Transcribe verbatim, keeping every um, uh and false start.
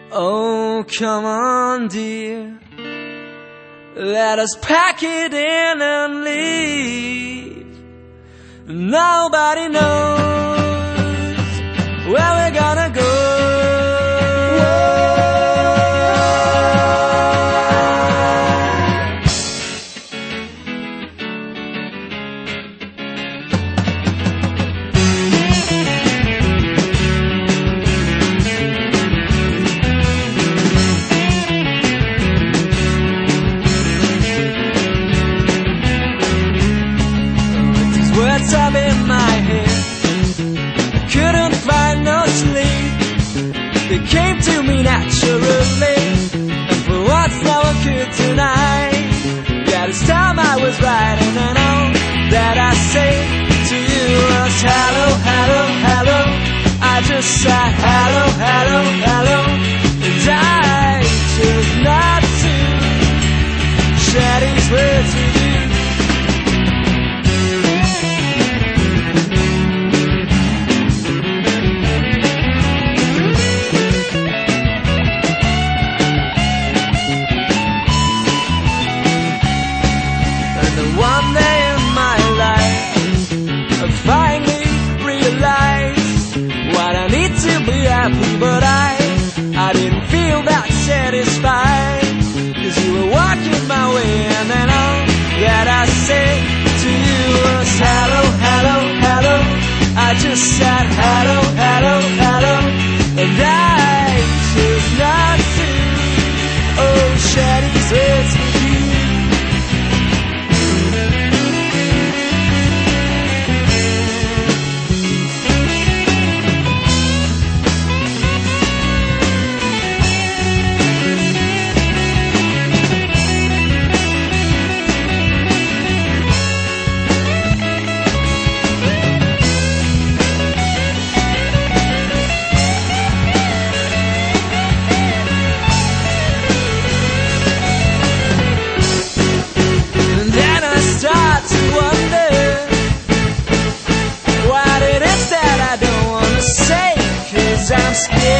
Oh, come on, dear, let us pack it in and leave. Nobody knows where we're gonna go. Words up in my head, I couldn't find no sleep. They came to me naturally, and for once now I could deny. Yeah, this time I was right, and then all that I say to you was hello, hello, hello. I just said hello, hello, hello, and I chose not to share these words with you. One day in my life, I finally realized what I need to be happy, but I, I didn't feel that satisfied, 'cause you were walking my way, and then all that I said to you was hello, hello, hello. I just said hello, hello, hello, and I chose not to, oh, share these words with you. I'm scared.